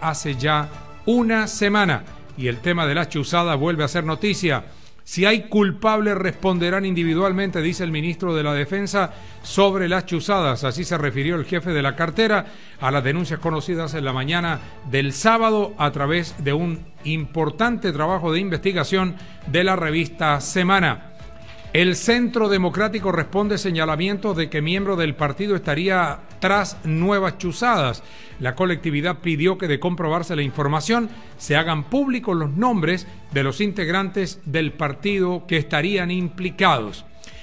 hace ya una semana. Y el tema de las chuzadas vuelve a ser noticia. Si hay culpables responderán individualmente, dice el ministro de la Defensa sobre las chuzadas. Así se refirió el jefe de la cartera a las denuncias conocidas en la mañana del sábado a través de un importante trabajo de investigación de la revista Semana. El Centro Democrático responde señalamientos de que miembro del partido estaría tras nuevas chuzadas. La colectividad pidió que, de comprobarse la información, se hagan públicos los nombres de los integrantes del partido que estarían implicados.